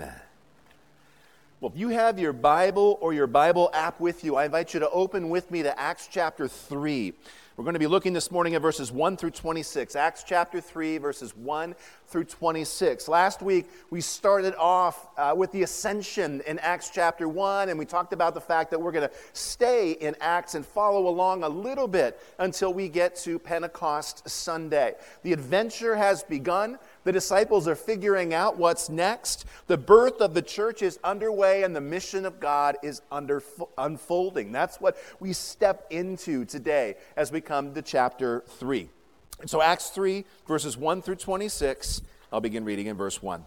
Amen. Well, if you have your Bible or your Bible app with you, I invite you to open with me to Acts chapter 3. We're going to be looking this morning at verses 1 through 26. Acts chapter 3, verses 1 through 26. Last week, we started off with the ascension in Acts chapter 1, and we talked about the fact that we're going to stay in Acts and follow along a little bit until we get to Pentecost Sunday. The adventure has begun. The disciples are figuring out what's next. The birth of the church is underway, and the mission of God is unfolding. That's what we step into today as we come to chapter 3. And so Acts 3, verses 1 through 26, I'll begin reading in verse 1.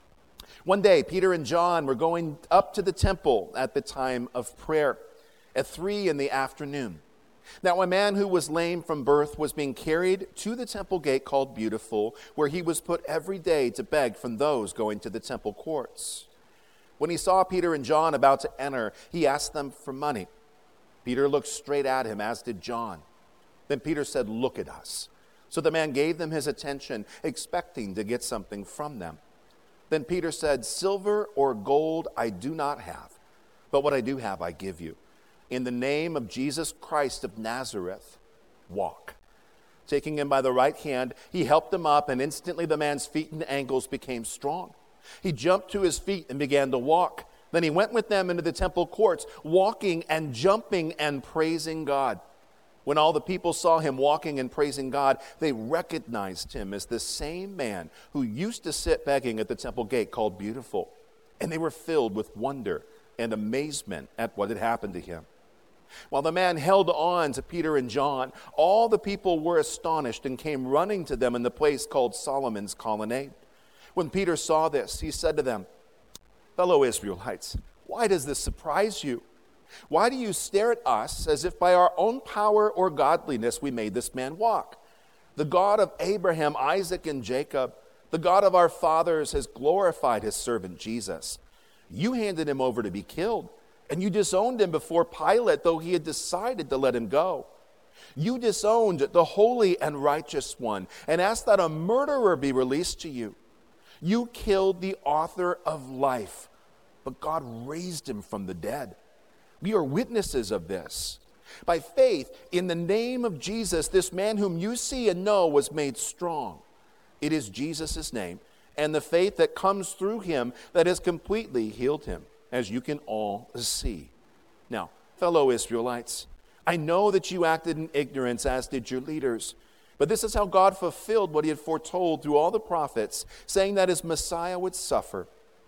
One day, Peter and John were going up to the temple at the time of prayer at 3 p.m. Now a man who was lame from birth was being carried to the temple gate called Beautiful, where he was put every day to beg from those going to the temple courts. When he saw Peter and John about to enter, he asked them for money. Peter looked straight at him, as did John. Then Peter said, "Look at us." So the man gave them his attention, expecting to get something from them. Then Peter said, "Silver or gold I do not have, but what I do have I give you. In the name of Jesus Christ of Nazareth, walk." Taking him by the right hand, he helped him up, and instantly the man's feet and ankles became strong. He jumped to his feet and began to walk. Then he went with them into the temple courts, walking and jumping and praising God. When all the people saw him walking and praising God, they recognized him as the same man who used to sit begging at the temple gate called Beautiful. And they were filled with wonder and amazement at what had happened to him. While the man held on to Peter and John, all the people were astonished and came running to them in the place called Solomon's Colonnade. When Peter saw this, he said to them, "Fellow Israelites, why does this surprise you? Why do you stare at us as if by our own power or godliness we made this man walk? The God of Abraham, Isaac, and Jacob, the God of our fathers, has glorified his servant Jesus. You handed him over to be killed, and you disowned him before Pilate, though he had decided to let him go. You disowned the holy and righteous one and asked that a murderer be released to you. You killed the author of life, but God raised him from the dead. We are witnesses of this. By faith, in the name of Jesus, this man whom you see and know was made strong. It is Jesus' name and the faith that comes through him that has completely healed him, as you can all see. Now, fellow Israelites, I know that you acted in ignorance, as did your leaders. But this is how God fulfilled what he had foretold through all the prophets, saying that his Messiah would suffer.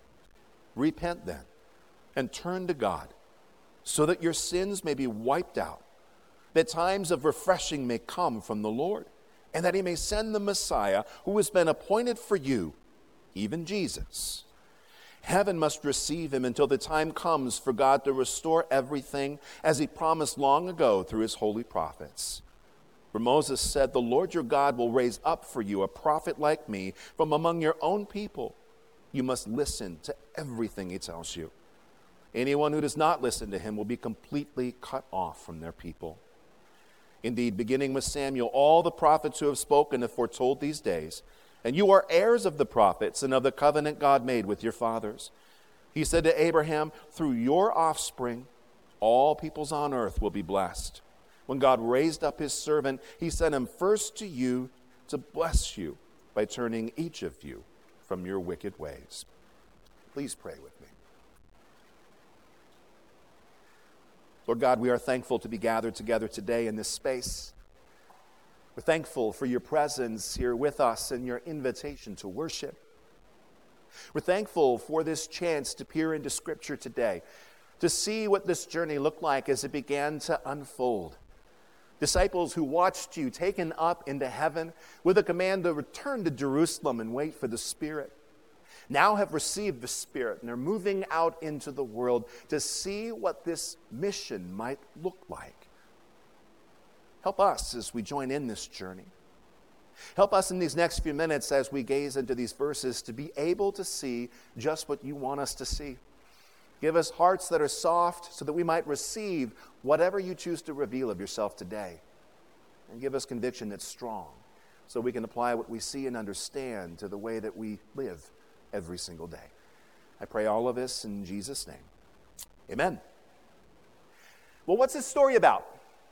Repent then, and turn to God, so that your sins may be wiped out, that times of refreshing may come from the Lord, and that he may send the Messiah who has been appointed for you, even Jesus. Heaven must receive him until the time comes for God to restore everything as he promised long ago through his holy prophets. For Moses said, "The Lord your God will raise up for you a prophet like me from among your own people. You must listen to everything he tells you. Anyone who does not listen to him will be completely cut off from their people." Indeed, beginning with Samuel, all the prophets who have spoken have foretold these days. And you are heirs of the prophets and of the covenant God made with your fathers. He said to Abraham, "Through your offspring, all peoples on earth will be blessed." When God raised up his servant, he sent him first to you to bless you by turning each of you from your wicked ways. Please pray with me. Lord God, we are thankful to be gathered together today in this space. We're thankful for your presence here with us and your invitation to worship. We're thankful for this chance to peer into Scripture today, to see what this journey looked like as it began to unfold. Disciples who watched you taken up into heaven with a command to return to Jerusalem and wait for the Spirit, now have received the Spirit and are moving out into the world to see what this mission might look like. Help us as we join in this journey. Help us in these next few minutes as we gaze into these verses to be able to see just what you want us to see. Give us hearts that are soft so that we might receive whatever you choose to reveal of yourself today. And give us conviction that's strong so we can apply what we see and understand to the way that we live every single day. I pray all of this in Jesus' name. Amen. Well, what's this story about?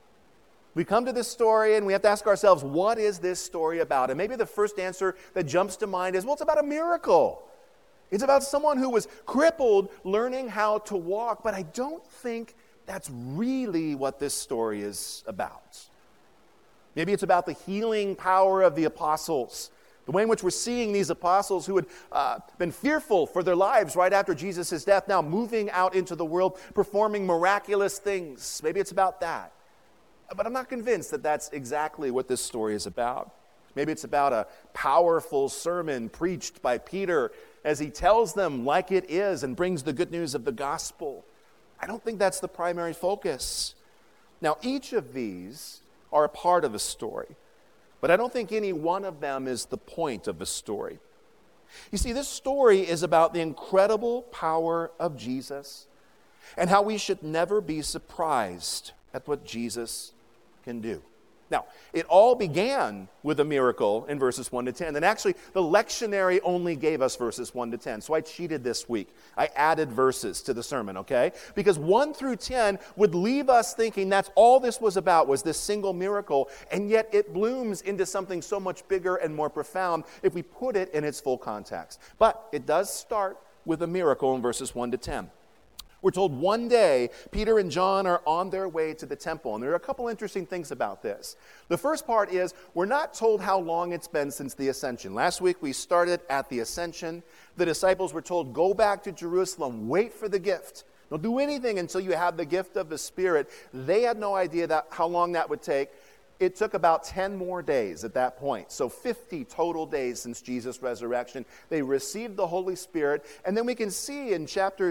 We come to this story and we have to ask ourselves, what is this story about? And maybe the first answer that jumps to mind is, well, it's about a miracle. It's about someone who was crippled learning how to walk, but I don't think that's really what this story is about. Maybe it's about the healing power of the apostles, the way in which we're seeing these apostles who had been fearful for their lives right after Jesus' death, now moving out into the world, performing miraculous things. Maybe it's about that. But I'm not convinced that that's exactly what this story is about. Maybe it's about a powerful sermon preached by Peter as he tells them like it is and brings the good news of the gospel. I don't think that's the primary focus. Now, each of these are a part of a story, but I don't think any one of them is the point of the story. You see, this story is about the incredible power of Jesus and how we should never be surprised at what Jesus can do. Now, it all began with a miracle in verses 1 to 10. And actually, the lectionary only gave us verses 1 to 10. So I cheated this week. I added verses to the sermon, okay? Because 1 through 10 would leave us thinking that's all this was about, was this single miracle. And yet it blooms into something so much bigger and more profound if we put it in its full context. But it does start with a miracle in verses 1 to 10. We're told one day, Peter and John are on their way to the temple. And there are a couple interesting things about this. The first part is, we're not told how long it's been since the ascension. Last week, we started at the ascension. The disciples were told, go back to Jerusalem, wait for the gift. Don't do anything until you have the gift of the Spirit. They had no idea how long that would take. It took about 10 more days at that point. So 50 total days since Jesus' resurrection. They received the Holy Spirit. And then we can see in chapter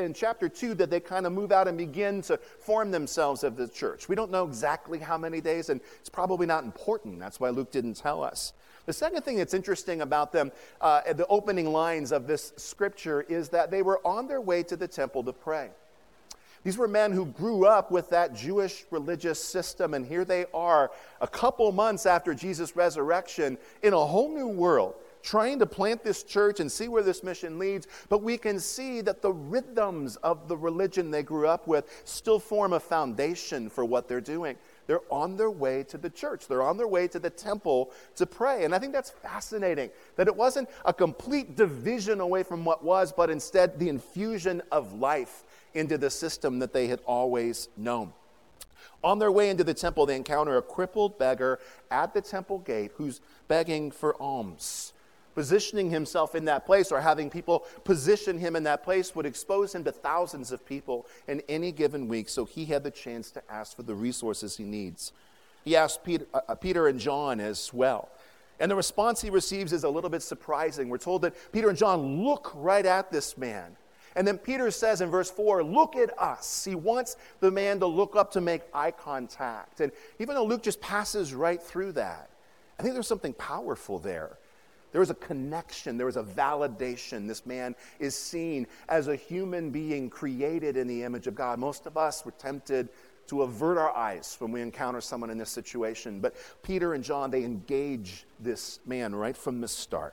2 that they kind of move out and begin to form themselves of the church. We don't know exactly how many days, and it's probably not important. That's why Luke didn't tell us. The second thing that's interesting about them, the opening lines of this scripture, is that they were on their way to the temple to pray. These were men who grew up with that Jewish religious system, and here they are a couple months after Jesus' resurrection in a whole new world, trying to plant this church and see where this mission leads. But we can see that the rhythms of the religion they grew up with still form a foundation for what they're doing. They're on their way to the church. They're on their way to the temple to pray. And I think that's fascinating, that it wasn't a complete division away from what was, but instead the infusion of life into the system that they had always known. On their way into the temple, they encounter a crippled beggar at the temple gate who's begging for alms. Positioning himself in that place, or having people position him in that place, would expose him to thousands of people in any given week, so he had the chance to ask for the resources he needs. He asked Peter and John as well. And the response he receives is a little bit surprising. We're told that Peter and John look right at this man. And then Peter says in verse 4, look at us. He wants the man to look up to make eye contact. And even though Luke just passes right through that, I think there's something powerful there. There was a connection. There was a validation. This man is seen as a human being created in the image of God. Most of us were tempted to avert our eyes when we encounter someone in this situation. But Peter and John, they engage this man right from the start.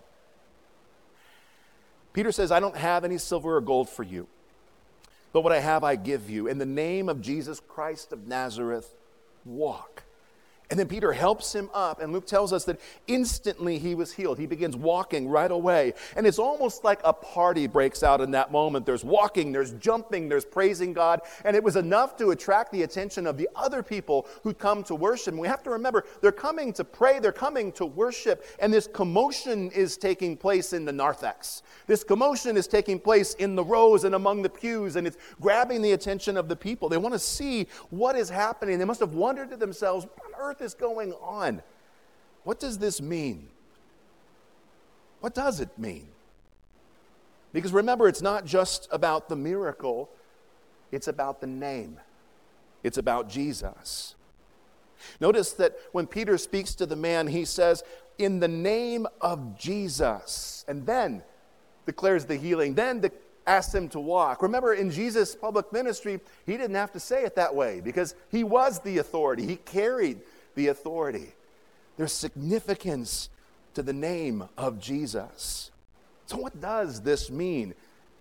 Peter says, I don't have any silver or gold for you, but what I have I give you. In the name of Jesus Christ of Nazareth, walk. And then Peter helps him up, and Luke tells us that instantly he was healed. He begins walking right away. And it's almost like a party breaks out in that moment. There's walking, there's jumping, there's praising God. And it was enough to attract the attention of the other people who come to worship. And we have to remember, they're coming to pray, they're coming to worship. And this commotion is taking place in the narthex. This commotion is taking place in the rows and among the pews, and it's grabbing the attention of the people. They want to see what is happening. They must have wondered to themselves, what on earth is going on? What does this mean? What does it mean? Because remember, it's not just about the miracle, it's about the name. It's about Jesus. Notice that when Peter speaks to the man, he says, in the name of Jesus, and then declares the healing, then asks him to walk. Remember, in Jesus' public ministry, he didn't have to say it that way because he was the authority. He carried the authority. There's significance to the name of Jesus. So what does this mean?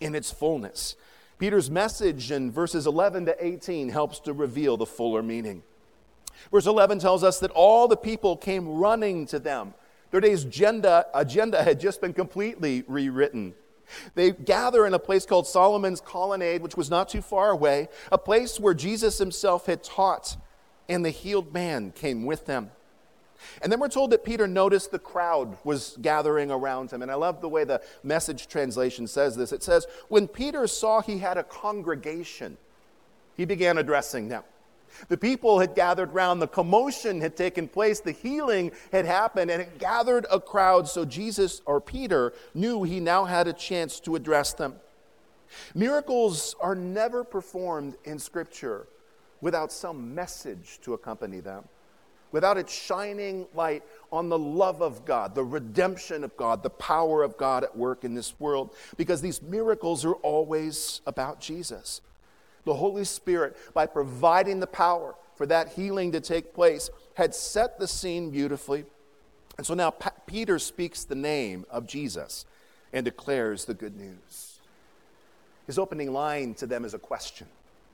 in its fullness. Peter's message in verses 11 to 18 helps to reveal the fuller meaning. Verse 11 tells us that all the people came running to them. Their day's agenda had just been completely rewritten. They gather in a place called Solomon's Colonnade, which was not too far away, a place where Jesus himself had taught, and the healed man came with them. And then we're told that Peter noticed the crowd was gathering around him. And I love the way the Message translation says this. It says, when Peter saw he had a congregation, he began addressing them. The people had gathered round, the commotion had taken place, the healing had happened, and it gathered a crowd, so Jesus, or Peter, knew he now had a chance to address them. Miracles are never performed in Scripture without some message to accompany them, without it shining light on the love of God, the redemption of God, the power of God at work in this world, because these miracles are always about Jesus. The Holy Spirit, by providing the power for that healing to take place, had set the scene beautifully. And so now Peter speaks the name of Jesus and declares the good news. His opening line to them is a question.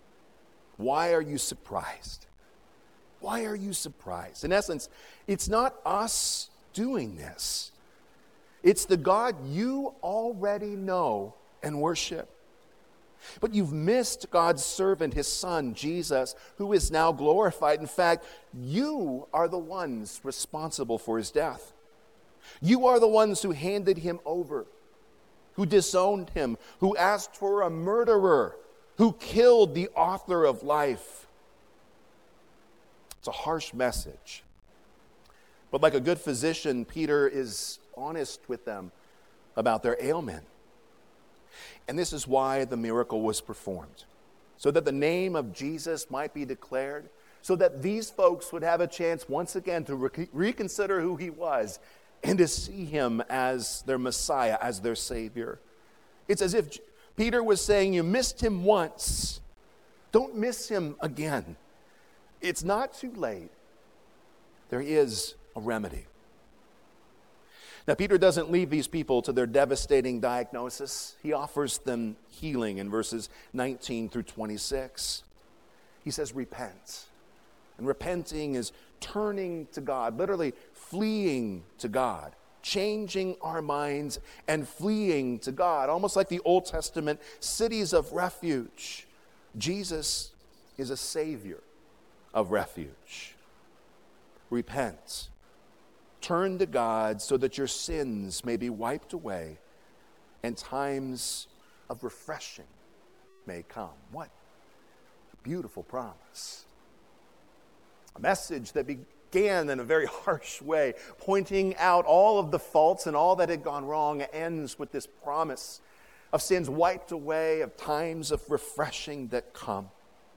Why are you surprised? Why are you surprised? In essence, it's not us doing this. It's the God you already know and worship. But you've missed God's servant, his son, Jesus, who is now glorified. In fact, you are the ones responsible for his death. You are the ones who handed him over, who disowned him, who asked for a murderer, who killed the author of life. It's a harsh message. But like a good physician, Peter is honest with them about their ailment. And this is why the miracle was performed, so that the name of Jesus might be declared, so that these folks would have a chance once again to reconsider who he was and to see him as their Messiah, as their Savior. It's as if Peter was saying, you missed him once. Don't miss him again. It's not too late. There is a remedy. Now, Peter doesn't leave these people to their devastating diagnosis. He offers them healing in verses 19 through 26. He says, repent. And repenting is turning to God, literally fleeing to God, changing our minds and fleeing to God, almost like the Old Testament cities of refuge. Jesus is a Savior of refuge. Repent. Turn to God so that your sins may be wiped away and times of refreshing may come. What a beautiful promise. A message that began in a very harsh way, pointing out all of the faults and all that had gone wrong, ends with this promise of sins wiped away, of times of refreshing that come.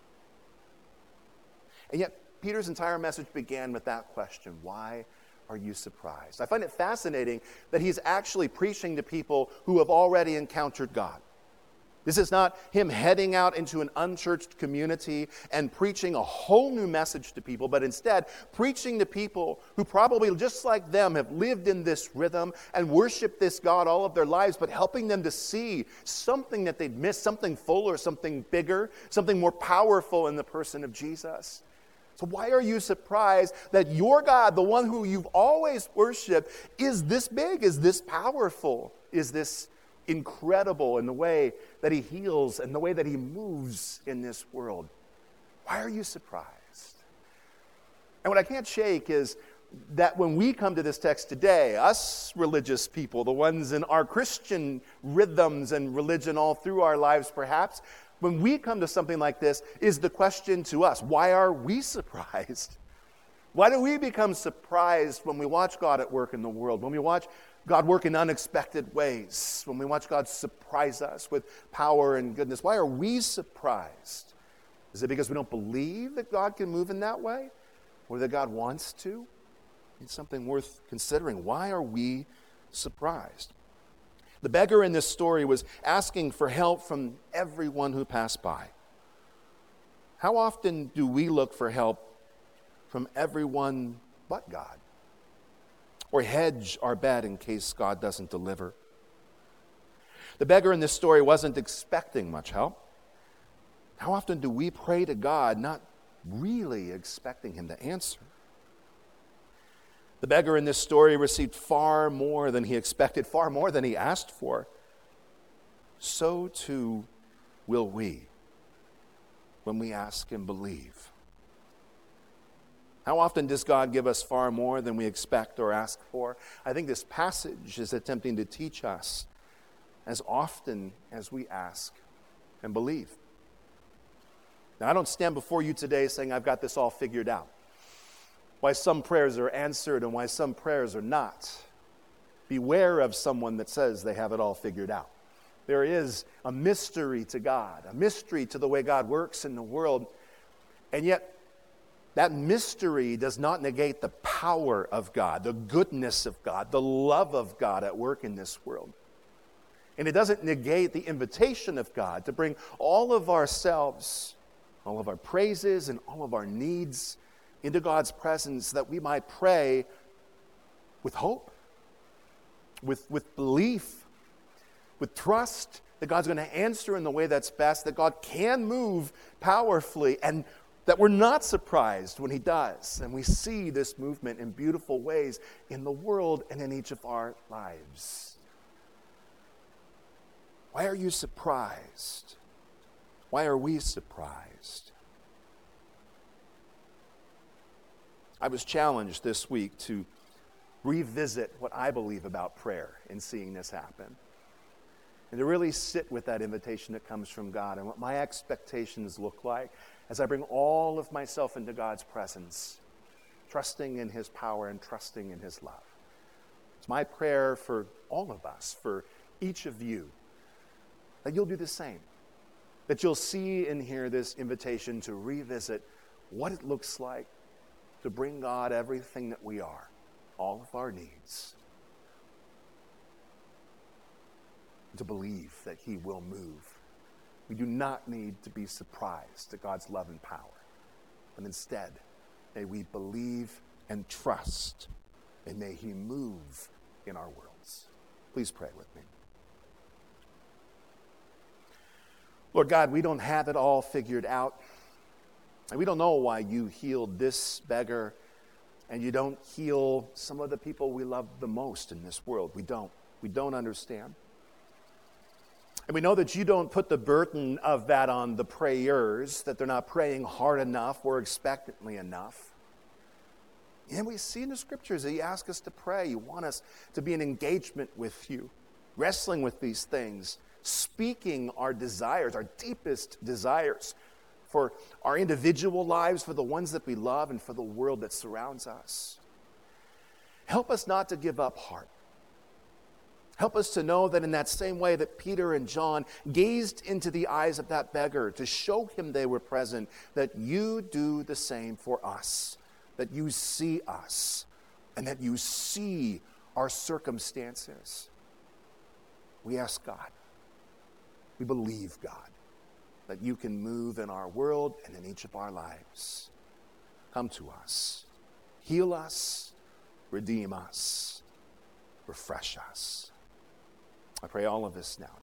And yet, Peter's entire message began with that question, why are you surprised? I find it fascinating that he's actually preaching to people who have already encountered God. This is not him heading out into an unchurched community and preaching a whole new message to people, but instead preaching to people who probably just like them have lived in this rhythm and worshiped this God all of their lives, but helping them to see something that they'd missed, something fuller, something bigger, something more powerful in the person of Jesus. So why are you surprised that your God, the one who you've always worshiped, is this big, is this powerful, is this incredible in the way that he heals and the way that he moves in this world? Why are you surprised? And what I can't shake is that when we come to this text today, us religious people, the ones in our Christian rhythms and religion all through our lives perhaps, when we come to something like this, is the question to us, why are we surprised? Why do we become surprised when we watch God at work in the world, when we watch God work in unexpected ways, when we watch God surprise us with power and goodness? Why are we surprised? Is it because we don't believe that God can move in that way, or that God wants to? It's something worth considering. Why are we surprised? The beggar in this story was asking for help from everyone who passed by. How often do we look for help from everyone but God? Or hedge our bet in case God doesn't deliver? The beggar in this story wasn't expecting much help. How often do we pray to God not really expecting him to answer? The beggar in this story received far more than he expected, far more than he asked for. So too will we when we ask and believe. How often does God give us far more than we expect or ask for? I think this passage is attempting to teach us as often as we ask and believe. Now, I don't stand before you today saying I've got this all figured out. Why some prayers are answered and why some prayers are not. Beware of someone that says they have it all figured out. There is a mystery to God, a mystery to the way God works in the world, and yet that mystery does not negate the power of God, the goodness of God, the love of God at work in this world. And it doesn't negate the invitation of God to bring all of ourselves, all of our praises and all of our needs into God's presence that we might pray with hope, with belief, with trust that God's going to answer in the way that's best, that God can move powerfully, and that we're not surprised when he does. And we see this movement in beautiful ways in the world and in each of our lives. Why are you surprised? Why are we surprised? I was challenged this week to revisit what I believe about prayer in seeing this happen. And to really sit with that invitation that comes from God and what my expectations look like as I bring all of myself into God's presence, trusting in his power and trusting in his love. It's my prayer for all of us, for each of you, that you'll do the same. That you'll see and hear this invitation to revisit what it looks like to bring God everything that we are, all of our needs, and to believe that he will move. We do not need to be surprised at God's love and power, but instead, may we believe and trust, and may he move in our worlds. Please pray with me. Lord God, we don't have it all figured out. And we don't know why you healed this beggar and you don't heal some of the people we love the most in this world. We don't. We don't understand. And we know that you don't put the burden of that on the prayers, that they're not praying hard enough or expectantly enough. And we see in the scriptures that you ask us to pray. You want us to be in engagement with you, wrestling with these things, speaking our desires, our deepest desires for our individual lives, for the ones that we love, and for the world that surrounds us. Help us not to give up heart. Help us to know that in that same way that Peter and John gazed into the eyes of that beggar to show him they were present, that you do the same for us, that you see us, and that you see our circumstances. We ask God, we believe God, that you can move in our world and in each of our lives. Come to us, heal us, redeem us, refresh us. I pray all of this now